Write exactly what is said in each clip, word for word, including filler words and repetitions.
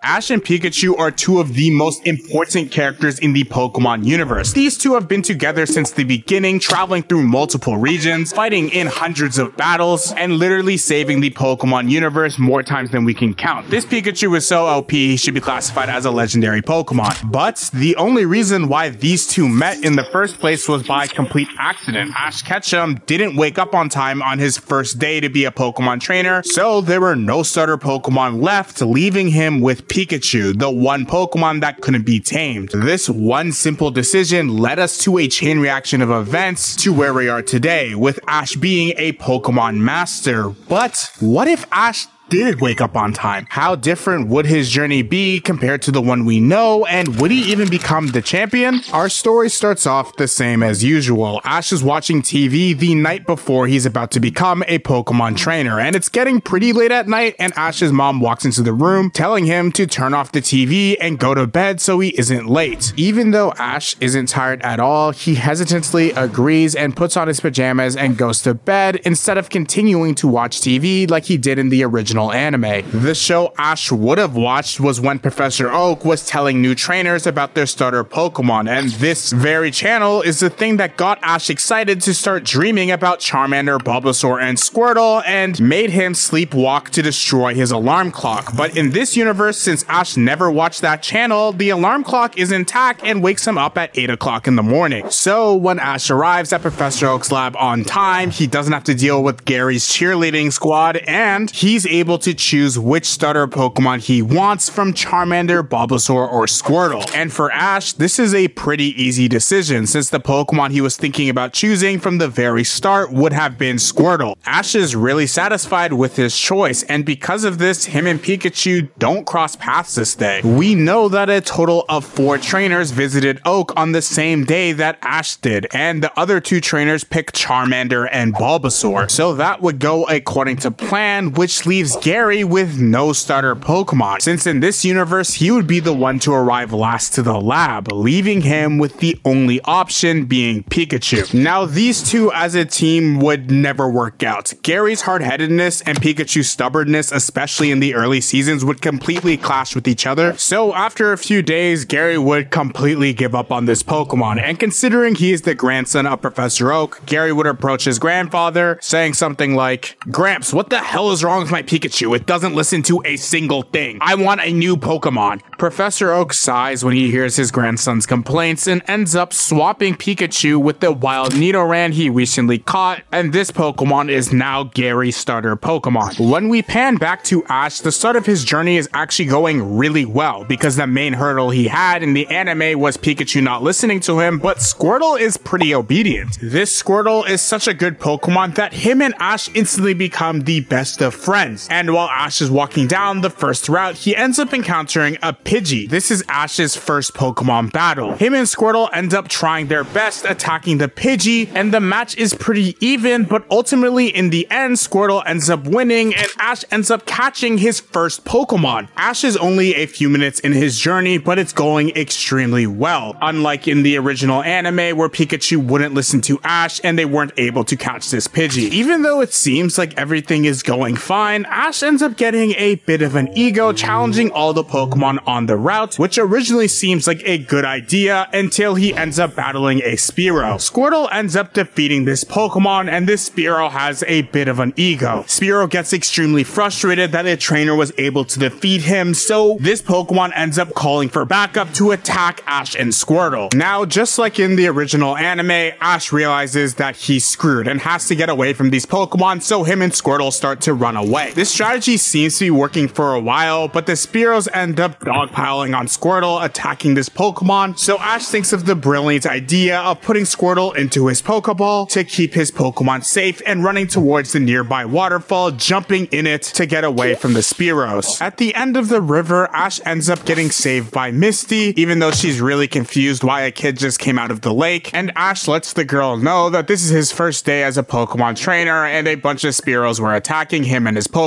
Ash and Pikachu are two of the most important characters in the Pokemon universe. These two have been together since the beginning, traveling through multiple regions, fighting in hundreds of battles, and literally saving the Pokemon universe more times than we can count. This Pikachu is so O P, he should be classified as a legendary Pokemon. But the only reason why these two met in the first place was by complete accident. Ash Ketchum didn't wake up on time on his first day to be a Pokemon trainer, so there were no starter Pokemon left, leaving him with Pikachu, the one Pokemon that couldn't be tamed. This one simple decision led us to a chain reaction of events to where we are today, with Ash being a Pokemon master. But what if Ash did wake up on time? How different would his journey be compared to the one we know, and would he even become the champion? Our story starts off the same as usual. Ash is watching T V the night before he's about to become a Pokemon trainer, and it's getting pretty late at night, and Ash's mom walks into the room telling him to turn off the T V and go to bed so he isn't late. Even though Ash isn't tired at all, he hesitantly agrees and puts on his pajamas and goes to bed instead of continuing to watch T V like he did in the original anime. The show Ash would have watched was when Professor Oak was telling new trainers about their starter Pokemon, and this very channel is the thing that got Ash excited to start dreaming about Charmander, Bulbasaur, and Squirtle, and made him sleepwalk to destroy his alarm clock. But in this universe, since Ash never watched that channel, the alarm clock is intact and wakes him up at eight o'clock in the morning. So when Ash arrives at Professor Oak's lab on time, he doesn't have to deal with Gary's cheerleading squad, and he's able to choose which starter Pokemon he wants from Charmander, Bulbasaur, or Squirtle. And for Ash, this is a pretty easy decision, since the Pokemon he was thinking about choosing from the very start would have been Squirtle. Ash is really satisfied with his choice, and because of this, him and Pikachu don't cross paths this day. We know that a total of four trainers visited Oak on the same day that Ash did, and the other two trainers picked Charmander and Bulbasaur. So that would go according to plan, which leaves Gary with no starter Pokemon, since in this universe he would be the one to arrive last to the lab, leaving him with the only option being Pikachu. Now these two as a team would never work out. Gary's hard-headedness and Pikachu's stubbornness, especially in the early seasons, would completely clash with each other. So after a few days, Gary would completely give up on this Pokemon, and considering he is the grandson of Professor Oak, Gary would approach his grandfather saying something like, "Gramps, what the hell is wrong with my Pikachu? It doesn't listen to a single thing. I want a new Pokemon." Professor Oak sighs when he hears his grandson's complaints and ends up swapping Pikachu with the wild Nidoran he recently caught, and this Pokemon is now Gary's starter Pokemon. When we pan back to Ash, the start of his journey is actually going really well, because the main hurdle he had in the anime was Pikachu not listening to him, but Squirtle is pretty obedient. This Squirtle is such a good Pokemon that him and Ash instantly become the best of friends. And while Ash is walking down the first route, he ends up encountering a Pidgey. This is Ash's first Pokemon battle. Him and Squirtle end up trying their best attacking the Pidgey, and the match is pretty even, but ultimately in the end, Squirtle ends up winning, and Ash ends up catching his first Pokemon. Ash is only a few minutes in his journey, but it's going extremely well. Unlike in the original anime, where Pikachu wouldn't listen to Ash and they weren't able to catch this Pidgey. Even though it seems like everything is going fine, Ash ends up getting a bit of an ego, challenging all the Pokemon on the route, which originally seems like a good idea until he ends up battling a Spearow. Squirtle ends up defeating this Pokemon, and this Spearow has a bit of an ego. Spearow gets extremely frustrated that a trainer was able to defeat him, so this Pokemon ends up calling for backup to attack Ash and Squirtle. Now, just like in the original anime, Ash realizes that he's screwed and has to get away from these Pokemon, so him and Squirtle start to run away. This strategy seems to be working for a while, but the Spearows end up dogpiling on Squirtle, attacking this Pokemon, so Ash thinks of the brilliant idea of putting Squirtle into his Pokeball to keep his Pokemon safe and running towards the nearby waterfall, jumping in it to get away from the Spearows. At the end of the river, Ash ends up getting saved by Misty, even though she's really confused why a kid just came out of the lake, and Ash lets the girl know that this is his first day as a Pokemon trainer and a bunch of Spearows were attacking him and his Pokemon.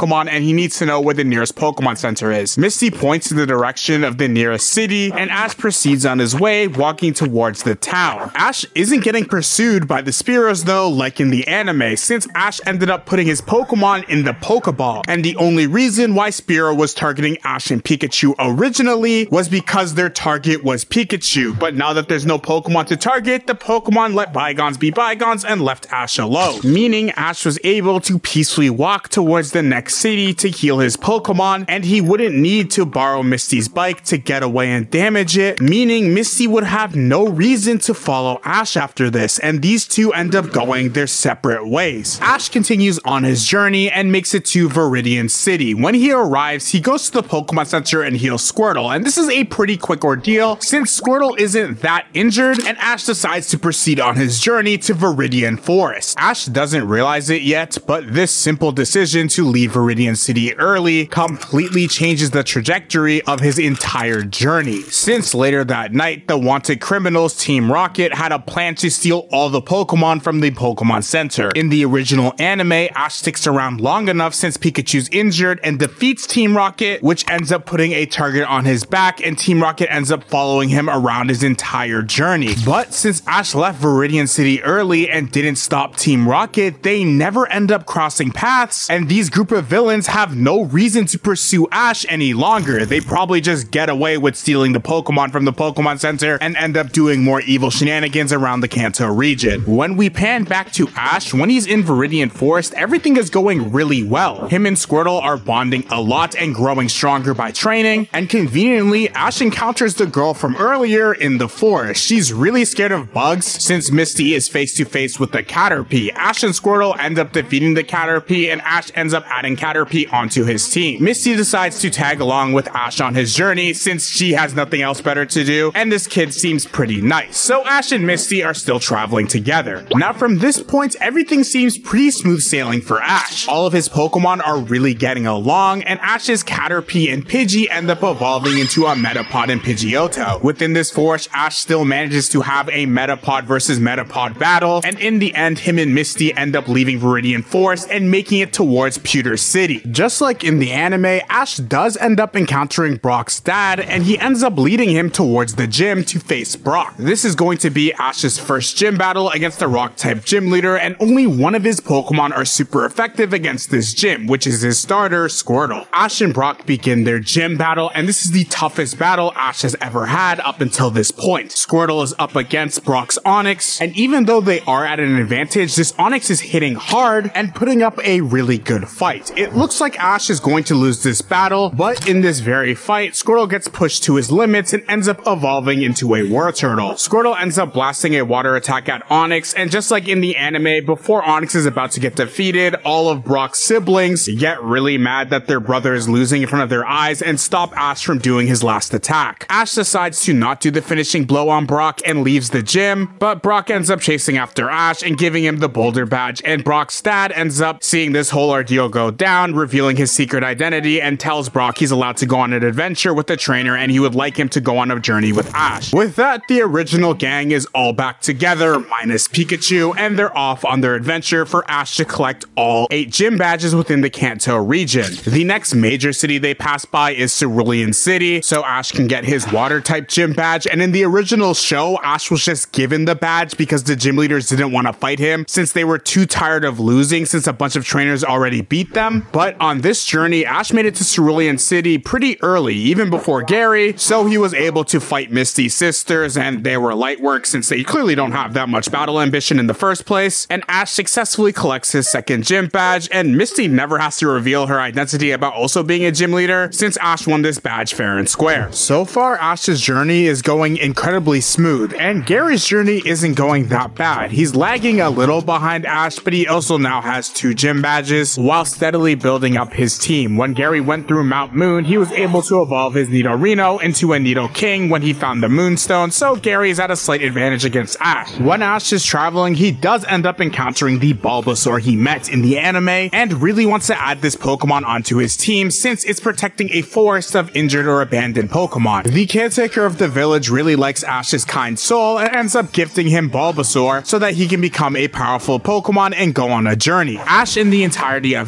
Pokemon and he needs to know where the nearest Pokemon Center is. Misty points in the direction of the nearest city and Ash proceeds on his way, walking towards the town. Ash isn't getting pursued by the Spearows though, like in the anime, since Ash ended up putting his Pokemon in the Pokeball, and the only reason why Spearow was targeting Ash and Pikachu originally was because their target was Pikachu, but now that there's no Pokemon to target, the Pokemon let bygones be bygones and left Ash alone, meaning Ash was able to peacefully walk towards the next city to heal his Pokemon, and he wouldn't need to borrow Misty's bike to get away and damage it, meaning Misty would have no reason to follow Ash after this, and these two end up going their separate ways. Ash continues on his journey and makes it to Viridian City. When he arrives, he goes to the Pokemon Center and heals Squirtle, and this is a pretty quick ordeal since Squirtle isn't that injured, and Ash decides to proceed on his journey to Viridian Forest. Ash doesn't realize it yet, but this simple decision to leave Viridian City early completely changes the trajectory of his entire journey, since later that night, the wanted criminals Team Rocket had a plan to steal all the Pokemon from the Pokemon Center. In the original anime, Ash sticks around long enough since Pikachu's injured and defeats Team Rocket, which ends up putting a target on his back, and Team Rocket ends up following him around his entire journey. But since Ash left Viridian City early and didn't stop Team Rocket, they never end up crossing paths, and these group of villains have no reason to pursue Ash any longer. They probably just get away with stealing the Pokemon from the Pokemon Center and end up doing more evil shenanigans around the Kanto region. When we pan back to Ash, when he's in Viridian Forest, everything is going really well. Him and Squirtle are bonding a lot and growing stronger by training, and conveniently, Ash encounters the girl from earlier in the forest. She's really scared of bugs since Misty is face to face with the Caterpie. Ash and Squirtle end up defeating the Caterpie, and Ash ends up adding Caterpie onto his team. Misty decides to tag along with Ash on his journey since she has nothing else better to do, and this kid seems pretty nice. So Ash and Misty are still traveling together. Now from this point, everything seems pretty smooth sailing for Ash. All of his Pokemon are really getting along, and Ash's Caterpie and Pidgey end up evolving into a Metapod and Pidgeotto. Within this forest, Ash still manages to have a Metapod versus Metapod battle, and in the end, him and Misty end up leaving Viridian Forest and making it towards Pewter City. Just like in the anime, Ash does end up encountering Brock's dad, and he ends up leading him towards the gym to face Brock. This is going to be Ash's first gym battle against a Rock-type gym leader, and only one of his Pokemon are super effective against this gym, which is his starter, Squirtle. Ash and Brock begin their gym battle, and this is the toughest battle Ash has ever had up until this point. Squirtle is up against Brock's Onix, and even though they are at an advantage, this Onix is hitting hard and putting up a really good fight. It looks like Ash is going to lose this battle, but in this very fight, Squirtle gets pushed to his limits and ends up evolving into a Wartortle. Squirtle ends up blasting a water attack at Onix, and just like in the anime, before Onix is about to get defeated, all of Brock's siblings get really mad that their brother is losing in front of their eyes and stop Ash from doing his last attack. Ash decides to not do the finishing blow on Brock and leaves the gym, but Brock ends up chasing after Ash and giving him the Boulder Badge, and Brock's dad ends up seeing this whole ordeal go down, revealing his secret identity, and tells Brock he's allowed to go on an adventure with the trainer and he would like him to go on a journey with Ash. With that, the original gang is all back together, minus Pikachu, and they're off on their adventure for Ash to collect all eight gym badges within the Kanto region. The next major city they pass by is Cerulean City, so Ash can get his water-type gym badge, and in the original show, Ash was just given the badge because the gym leaders didn't want to fight him since they were too tired of losing since a bunch of trainers already beat them. But on this journey, Ash made it to Cerulean City pretty early, even before Gary, so he was able to fight Misty's sisters, and they were light work since they clearly don't have that much battle ambition in the first place, and Ash successfully collects his second gym badge, and Misty never has to reveal her identity about also being a gym leader since Ash won this badge fair and square. So far, Ash's journey is going incredibly smooth, and Gary's journey isn't going that bad. He's lagging a little behind Ash, but he also now has two gym badges while steadily building up his team. When Gary went through Mount Moon, he was able to evolve his Nidorino into a Nidoking when he found the Moonstone, so Gary's at a slight advantage against Ash. When Ash is traveling, he does end up encountering the Bulbasaur he met in the anime, and really wants to add this Pokemon onto his team since it's protecting a forest of injured or abandoned Pokemon. The caretaker of the village really likes Ash's kind soul and ends up gifting him Bulbasaur so that he can become a powerful Pokemon and go on a journey. Ash and the entirety of his team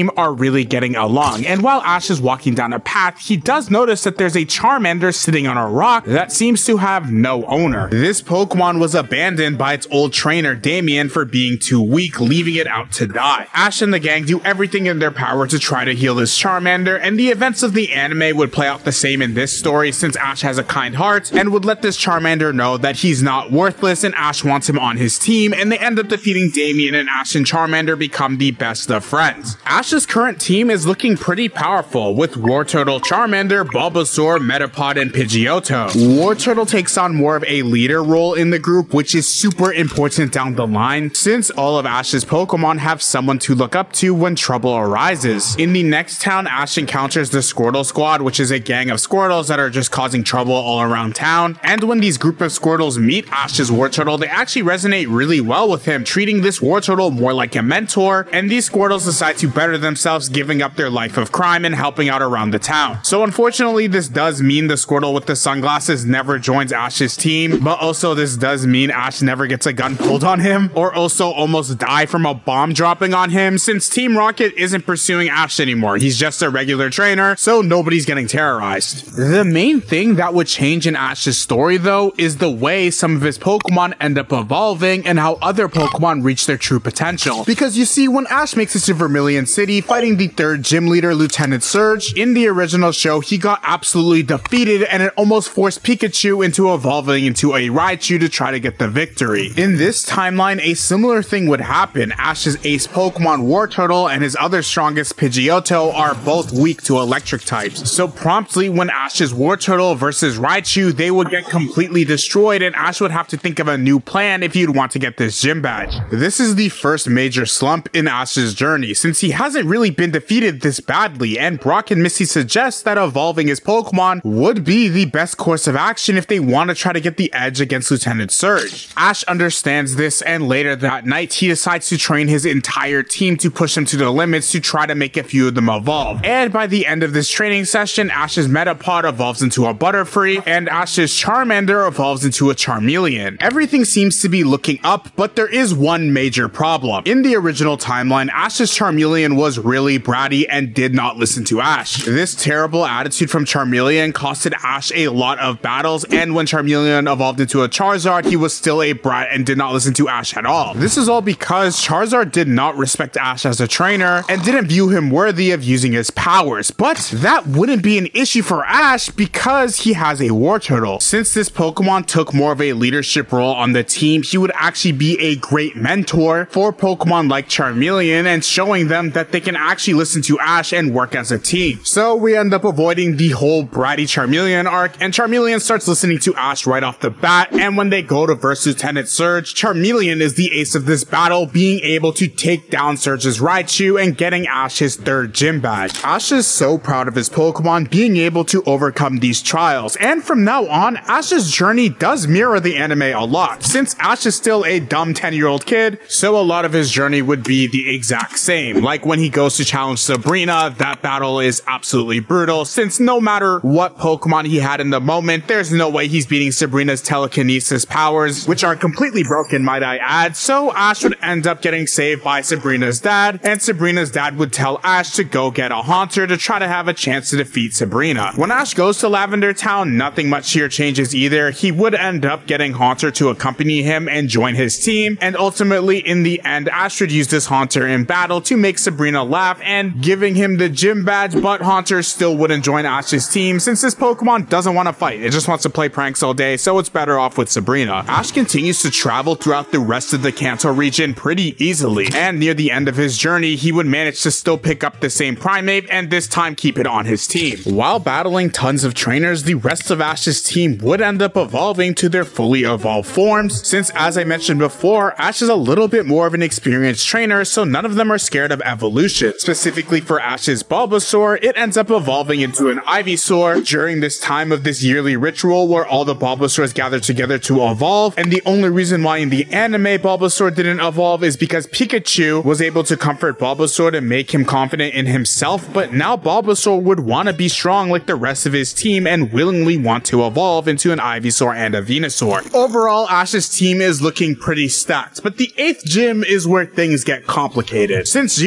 team are really getting along, and while Ash is walking down a path, he does notice that there's a Charmander sitting on a rock that seems to have no owner. This Pokemon was abandoned by its old trainer Damien for being too weak, leaving it out to die. Ash and the gang do everything in their power to try to heal this Charmander, and the events of the anime would play out the same in this story since Ash has a kind heart and would let this Charmander know that he's not worthless and Ash wants him on his team, and they end up defeating Damien, and Ash and Charmander become the best of friends. Ash's current team is looking pretty powerful with Wartortle, Charmander, Bulbasaur, Metapod, and Pidgeotto. Wartortle takes on more of a leader role in the group, which is super important down the line since all of Ash's Pokemon have someone to look up to when trouble arises. In the next town, Ash encounters the Squirtle Squad, which is a gang of Squirtles that are just causing trouble all around town, and when these group of Squirtles meet Ash's Wartortle, they actually resonate really well with him, treating this Wartortle more like a mentor, and these Squirtles decide to better themselves, giving up their life of crime and helping out around the town. So unfortunately, this does mean the Squirtle with the sunglasses never joins Ash's team, but also this does mean Ash never gets a gun pulled on him, or also almost die from a bomb dropping on him, since Team Rocket isn't pursuing Ash anymore. He's just a regular trainer, so nobody's getting terrorized. The main thing that would change in Ash's story though is the way some of his Pokemon end up evolving and how other Pokemon reach their true potential. Because you see, when Ash makes it to Vermilion City fighting the third gym leader, Lieutenant Surge, in the original show he got absolutely defeated and it almost forced Pikachu into evolving into a Raichu to try to get the victory. In this timeline, a similar thing would happen. Ash's ace Pokemon Wartortle and his other strongest Pidgeotto are both weak to electric types. So promptly when Ash's Wartortle versus Raichu, they would get completely destroyed and Ash would have to think of a new plan if he'd want to get this gym badge. This is the first major slump in Ash's journey since he hasn't really been defeated this badly, and Brock and Misty suggest that evolving his Pokemon would be the best course of action if they want to try to get the edge against Lieutenant Surge. Ash understands this, and later that night he decides to train his entire team to push them to the limits to try to make a few of them evolve. And by the end of this training session, Ash's Metapod evolves into a Butterfree, and Ash's Charmander evolves into a Charmeleon. Everything seems to be looking up, but there is one major problem. In the original timeline, Ash's Charmeleon was really bratty and did not listen to Ash. This terrible attitude from Charmeleon costed Ash a lot of battles, and when Charmeleon evolved into a Charizard, he was still a brat and did not listen to Ash at all. This is all because Charizard did not respect Ash as a trainer and didn't view him worthy of using his powers, but that wouldn't be an issue for Ash because he has a Wartortle. Since this Pokemon took more of a leadership role on the team, he would actually be a great mentor for Pokemon like Charmeleon and showing them that they can actually listen to Ash and work as a team. So we end up avoiding the whole bratty Charmeleon arc, and Charmeleon starts listening to Ash right off the bat, and when they go to verse Lieutenant Surge, Charmeleon is the ace of this battle, being able to take down Surge's Raichu and getting Ash his third gym badge. Ash is so proud of his Pokemon being able to overcome these trials, and from now on, Ash's journey does mirror the anime a lot, since Ash is still a dumb ten year old kid, so a lot of his journey would be the exact same. Like when he goes to challenge Sabrina, that battle is absolutely brutal, since no matter what Pokemon he had in the moment, there's no way he's beating Sabrina's telekinesis powers, which are completely broken, might I add, so Ash would end up getting saved by Sabrina's dad, and Sabrina's dad would tell Ash to go get a Haunter to try to have a chance to defeat Sabrina. When Ash goes to Lavender Town, nothing much here changes either. He would end up getting Haunter to accompany him and join his team, and ultimately in the end, Ash would use this Haunter in battle to make Sabrina laugh and giving him the gym badge, but Haunter still wouldn't join Ash's team since this Pokemon doesn't want to fight. It just wants to play pranks all day, so it's better off with Sabrina. Ash continues to travel throughout the rest of the Kanto region pretty easily, and near the end of his journey, he would manage to still pick up the same Primeape and this time keep it on his team. While battling tons of trainers, the rest of Ash's team would end up evolving to their fully evolved forms, since as I mentioned before, Ash is a little bit more of an experienced trainer, so none of them are scared of evolution. Specifically for Ash's Bulbasaur, it ends up evolving into an Ivysaur during this time of this yearly ritual where all the Bulbasaurs gather together to evolve, and the only reason why in the anime Bulbasaur didn't evolve is because Pikachu was able to comfort Bulbasaur to make him confident in himself, but now Bulbasaur would want to be strong like the rest of his team and willingly want to evolve into an Ivysaur and a Venusaur. Overall, Ash's team is looking pretty stacked, but the eighth gym is where things get complicated. Since Giovanni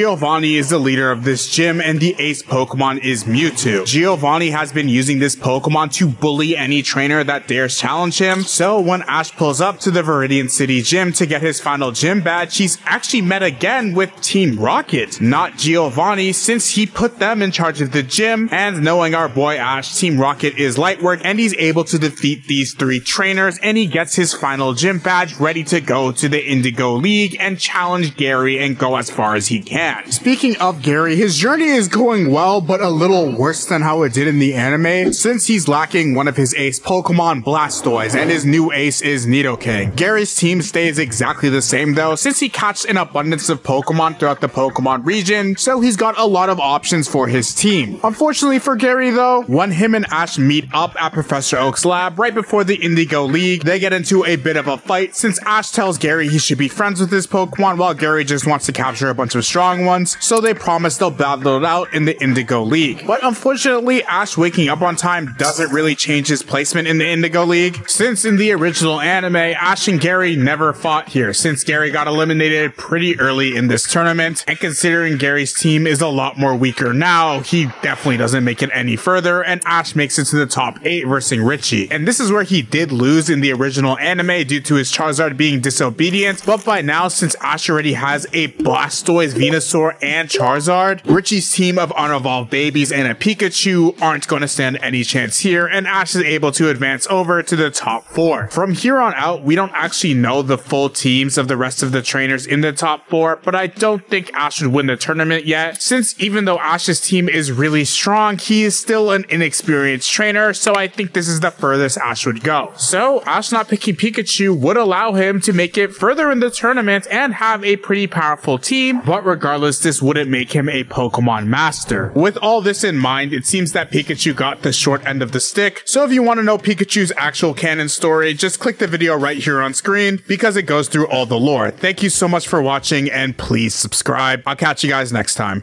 Giovanni is the leader of this gym and the ace Pokemon is Mewtwo. Giovanni has been using this Pokemon to bully any trainer that dares challenge him, so when Ash pulls up to the Viridian City gym to get his final gym badge, he's actually met again with Team Rocket, not Giovanni, since he put them in charge of the gym, and knowing our boy Ash, Team Rocket is light work and he's able to defeat these three trainers and he gets his final gym badge ready to go to the Indigo League and challenge Gary and go as far as he can. Speaking of Gary, his journey is going well, but a little worse than how it did in the anime, since he's lacking one of his ace Pokemon, Blastoise, and his new ace is Nidoking. Gary's team stays exactly the same though, since he catches an abundance of Pokemon throughout the Pokemon region, so he's got a lot of options for his team. Unfortunately for Gary though, when him and Ash meet up at Professor Oak's lab right before the Indigo League, they get into a bit of a fight since Ash tells Gary he should be friends with his Pokemon while Gary just wants to capture a bunch of strong ones, so they promise they'll battle it out in the Indigo League. But unfortunately, Ash waking up on time doesn't really change his placement in the Indigo League, since in the original anime, Ash and Gary never fought here, since Gary got eliminated pretty early in this tournament, and considering Gary's team is a lot more weaker now, he definitely doesn't make it any further, and Ash makes it to the top eight versus Richie. And this is where he did lose in the original anime due to his Charizard being disobedient, but by now, since Ash already has a Blastoise, Venusaur, and Charizard, Richie's team of unevolved babies and a Pikachu aren't going to stand any chance here, and Ash is able to advance over to the top four. From here on out, we don't actually know the full teams of the rest of the trainers in the top four, but I don't think Ash would win the tournament yet, since even though Ash's team is really strong, he is still an inexperienced trainer, so I think this is the furthest Ash would go. So Ash not picking Pikachu would allow him to make it further in the tournament and have a pretty powerful team, but regardless, this wouldn't make him a Pokemon master. With all this in mind, it seems that Pikachu got the short end of the stick, so if you want to know Pikachu's actual canon story, just click the video right here on screen because it goes through all the lore. Thank you so much for watching and please subscribe. I'll catch you guys next time.